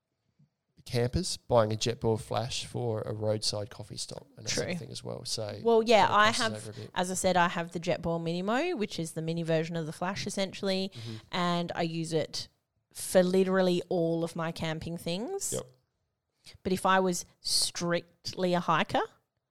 campers buying a Jetball Flash for a roadside coffee stop and that True. sort of thing as well. So well, yeah, kind of I crosses have, over a bit. as I said, I have the Jetball Minimo, which is the mini version of the Flash essentially, Mhm. and I use it for literally all of my camping things. Yep. But if I was strictly a hiker,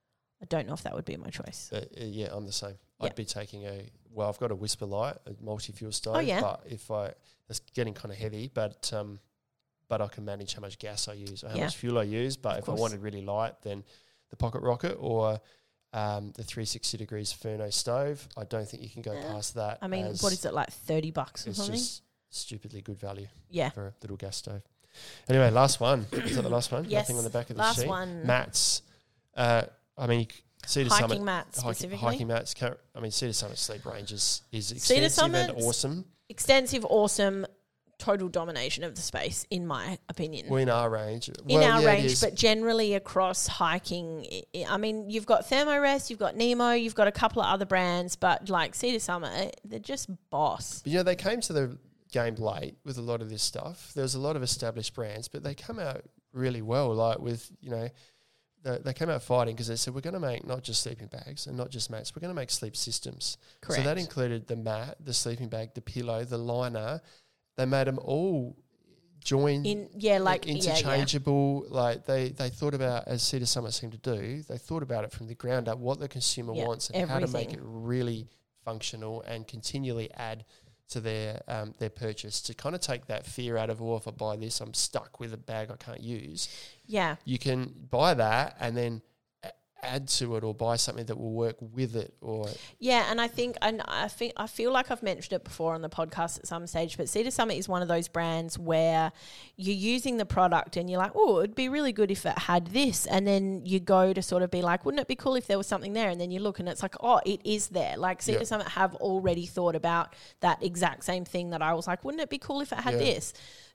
I don't know if that would be my choice. Uh, uh, yeah, I'm the same. Yep. I'd be taking a, well, I've got a Whisper Light, a multi-fuel stove. Oh, yeah. But if I, it's getting kind of heavy, but um, but I can manage how much gas I use or how Yeah. much fuel I use. But Of if course. I wanted really light, then the Pocket Rocket or um, the three sixty degrees Furno stove, I don't think you can go Yeah. past that. I mean, as what is it, like thirty bucks or It's something? just stupidly good value Yeah. for a little gas stove. Anyway, last one. Is that the last one? Yes, Nothing on the back of the last sheet. one. Mats. Uh, I mean, Cedar Hiking Summit. mats hiking, specifically. hiking mats. Can't, I mean, Cedar Summit Sleep Range is, is Cedar extensive and Summit's- awesome. Extensive, awesome, total domination of the space, in my opinion. Well, in our range. in well, our yeah, it range, is. but generally across hiking, I- I mean, you've got Thermorest, you've got Nemo, you've got a couple of other brands, but like Cedar Summit, they're just boss. But, you know, they came to the game late with a lot of this stuff. There's a lot of established brands, but they come out really well, like with, you know, they, they came out fighting because they said, we're going to make not just sleeping bags and not just mats, we're going to make sleep systems. Correct. So that included the mat, the sleeping bag, the pillow, the liner. They made them all join In yeah, like yeah, yeah. interchangeable. Like they, they thought about, as Cedar Summit seemed to do, they thought about it from the ground up, what the consumer Yeah, wants and how to make everything. it really functional and continually add to their um, their purchase, to kind of take that fear out of, oh, if I buy this, I'm stuck with a bag I can't use. Yeah. You can buy that and then a- add to it or buy something that will work with it. Or Yeah, and I think, and I think, I feel like I've mentioned it before on the podcast at some stage, but Cedar Summit is one of those brands where you're using the product and you're like, oh, it'd be really good if it had this, and then you go to sort of be like, wouldn't it be cool if there was something there? And then you look and it's like, oh, it is there. Like Cedar Yep. Summit have already thought about that exact same thing that I was like, wouldn't it be cool if it had Yeah. this?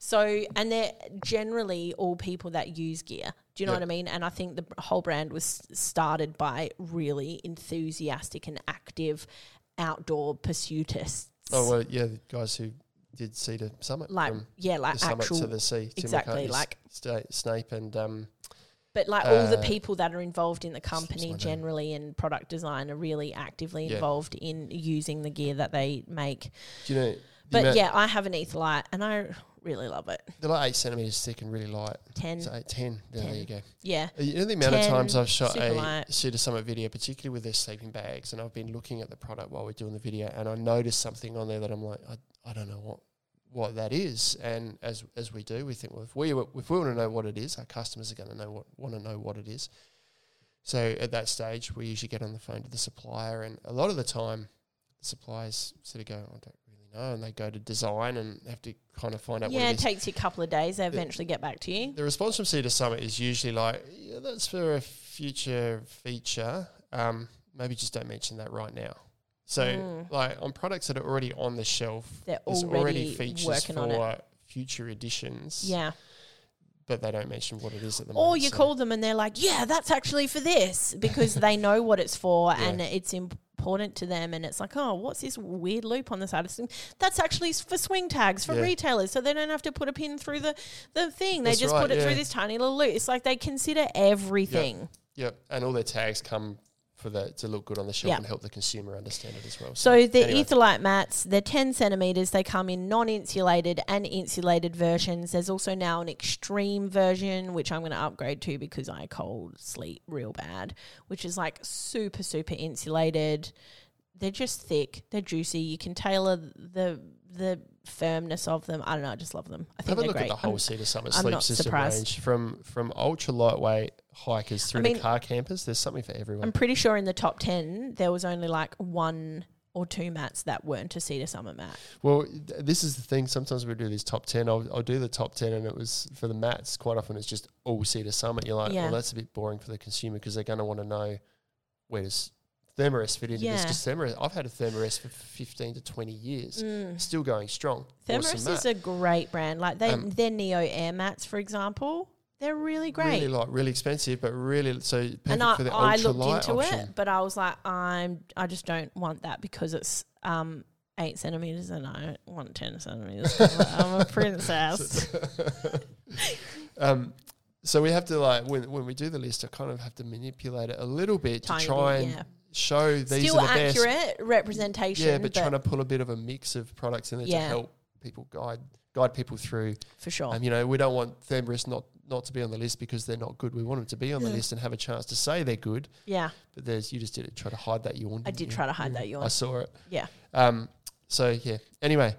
So, and they're generally all people that use gear. Do you know Yep. what I mean? And I think the whole brand was started by really enthusiastic and active outdoor pursuitists. Oh, well, yeah, the guys who did Cedar Summit. Like, from yeah, like the summit actual, to the sea. Tim exactly, McCarthy's like- Sta- Snape and... Um, but like all the uh, people that are involved in the slips my company name. generally and product design are really actively Yeah. involved in using the gear that they make. do you know... the But amount- yeah, I have an Etherlite and I really love it. They're like eight centimetres thick and really light. ten. So eight, ten. Yeah, ten. there you go. Yeah. Uh, You know the amount of ten, times I've shot super a light. Cedar Summit video, particularly with their sleeping bags, and I've been looking at the product while we're doing the video, and I noticed something on there that I'm like, I, I don't know what what that is. And as as we do, we think, well, if we were- if we want to know what it is, our customers are going to know what want to know what it is. So at that stage, we usually get on the phone to the supplier, and a lot of the time, the suppliers sort of go, I don't really know, and they go to design and have to kind of find out Yeah, what it it is. takes you a couple of days. They eventually get back to you. The response from Cedar Summit is usually like, yeah, that's for a future feature. Um, maybe just don't mention that right now. So, Mm. like, on products that are already on the shelf, They're there's already, already features working on it. for future editions, Yeah. but they don't mention what it is at the Or moment. you so- call them and they're like, yeah, that's actually for this because they know what it's for Yeah. and it's important to them. And it's like, oh, what's this weird loop on the side of swing? That's actually s- for swing tags for Yeah. retailers. So they don't have to put a pin through the, the thing. They That's just right, put it yeah. through this tiny little loop. It's like they consider everything. Yep, and all their tags come for the to look good on the shelf Yeah. and help the consumer understand it as well. So the anyway. Etherlite mats, they're ten centimeters. They come in non-insulated and insulated versions. There's also now an extreme version, which I'm going to upgrade to because I cold sleep real bad, which is like super, super insulated. They're just thick. They're juicy. You can tailor the the firmness of them. I don't know. I just love them. I think Have a they're look great. at the whole I'm- Cedar Summit I'm sleep not system surprised. range from from ultra lightweight hikers through I mean, to car campers. There's something for everyone. I'm pretty sure in the top ten, there was only like one or two mats that weren't a Cedar Summit mat. Well, th- this is the thing. Sometimes we do these top ten. I'll, I'll do the top ten, and it was for the mats. Quite often, it's just all Cedar Summit. You're like, Yeah. well, that's a bit boring for the consumer because they're going to want to know where does Thermarest fit into this. Yeah. Because Thermarest, I've had a Thermarest for fifteen to twenty years, Mm. still going strong. Thermarest Awesome is mat. a great brand. Like they, Um, their Neo Air mats, for example, they're really great. Really light, really expensive, but really so perfect and I, for the I ultra looked light into option. it, but I was like, I'm, I just don't want that because it's um eight centimeters and I don't want ten centimeters. I'm, like, I'm a princess. um, so we have to like when when we do the list, I kind of have to manipulate it a little bit Tiny to try bit, and yeah. show these Still are the best. accurate representation. Yeah, but, trying to pull a bit of a mix of products in there Yeah. to help people guide guide people through. for sure. Um, you know, we don't want Thermarest not not to be on the list because they're not good. We want them to be on the Yeah. list and have a chance to say they're good. yeah, But there's you just did it try to hide that yawn. I didn't did you? try to hide Yeah. that yawn. I saw it. yeah. Um. So yeah. Anyway,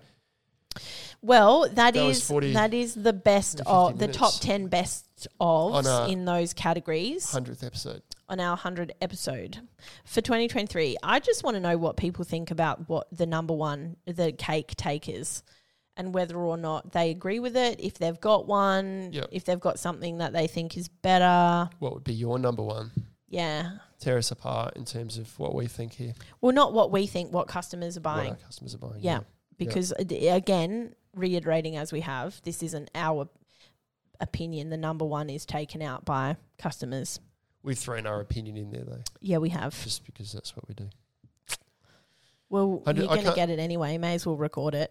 Well, that That was is forty that is the best fifty of the top minutes. ten best of On a in those categories hundredth episode. on our hundred episode for twenty twenty-three. I just want to know what people think about what the number one, the cake takers, and whether or not they agree with it. If they've got one, Yep. if they've got something that they think is better. What would be your number one? Yeah. Tear us apart in terms of what we think here. Well, not what we think, what customers are What buying. our customers are buying. Yeah. Because uh, d- again, reiterating as we have, this isn't our opinion. The number one is taken out by customers. We've thrown our opinion in there though, Yeah, we have. just because that's what we do. Well, I d- you're I going to can't- get it anyway. May as well record it.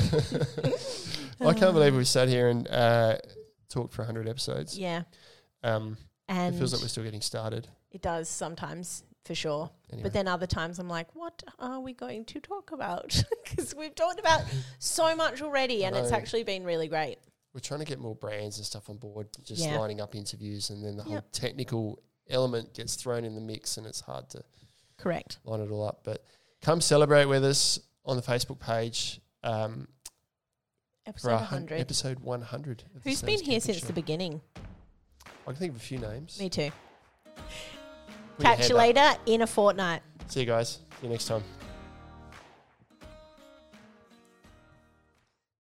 I can't believe we sat here and uh, talked for one hundred episodes. Yeah. Um, And it feels like we're still getting started. it does sometimes, for sure. Anyway. But then other times I'm like, what are we going to talk about? Because we've talked about so much already, and it's know. actually been really great. We're trying to get more brands and stuff on board, just Yeah. lining up interviews, and then the whole Yep. technical element gets thrown in the mix, and it's hard to Correct. line it all up. But come celebrate with us on the Facebook page um, for Episode our one hun- hundred. episode one hundred. of the Who's Sales been here Camping since Show. the beginning? I can think of a few names. Me too. Put your Catch hand you up. later in a fortnight. See you guys. See you next time.